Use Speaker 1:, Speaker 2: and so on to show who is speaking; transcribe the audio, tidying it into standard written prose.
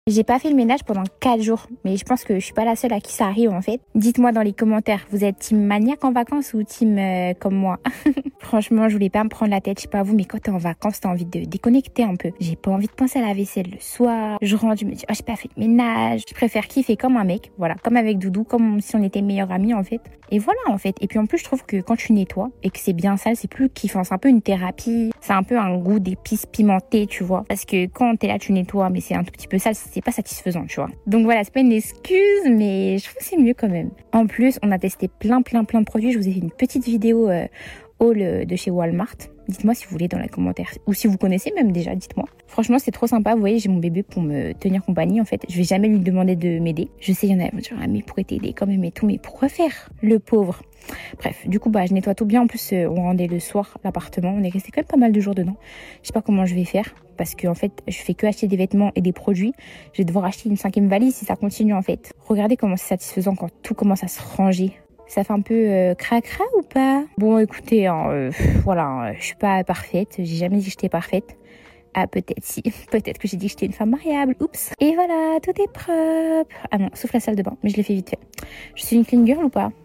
Speaker 1: J'ai pas fait le ménage pendant 4 jours, mais je pense que je suis pas la seule à qui ça arrive en fait. Dites-moi dans les commentaires, vous êtes team maniaque en vacances ou team comme moi? Franchement, je voulais pas me prendre la tête, je sais pas vous, mais quand t'es en vacances, t'as envie de déconnecter un peu. J'ai pas envie de penser à la vaisselle le soir. Je rentre, je me dis, oh, j'ai pas fait le ménage. Je préfère kiffer comme un mec, voilà, comme avec Doudou, comme si on était meilleurs amis en fait. Et voilà en fait. Et puis en plus, je trouve que quand tu nettoies et que c'est bien sale, c'est plus kiffant. C'est un peu une thérapie. C'est un peu un goût d'épices pimentées, tu vois. Parce que quand t'es là, tu nettoies, mais c'est un tout petit peu sale, c'est pas satisfaisant, tu vois. Donc voilà, c'est pas une excuse, mais je trouve que c'est mieux quand même. En plus, on a testé plein de produits. Je vous ai fait une petite vidéo haul de chez Walmart. Dites-moi si vous voulez dans les commentaires. Ou si vous connaissez même déjà, dites-moi. Franchement, c'est trop sympa. Vous voyez, j'ai mon bébé pour me tenir compagnie. En fait, je vais jamais lui demander de m'aider. Je sais, il y en a qui vont dire, ah, mais pourquoi t'aider quand même et tout. Mais pourquoi faire, le pauvre? Bref, du coup, je nettoie tout bien. En plus, on rendait le soir l'appartement. On est resté quand même pas mal de jours dedans. Je sais pas comment je vais faire. Parce que en fait, je fais que acheter des vêtements et des produits. Je vais devoir acheter une 5e valise si ça continue en fait. Regardez comment c'est satisfaisant quand tout commence à se ranger. Ça fait un peu cracra ou pas? Bon, écoutez, voilà, je suis pas parfaite. J'ai jamais dit que j'étais parfaite. Ah, peut-être si. Peut-être que j'ai dit que j'étais une femme mariable. Oups. Et voilà, tout est propre. Ah non, sauf la salle de bain. Mais je l'ai fait vite fait. Je suis une clean girl ou pas?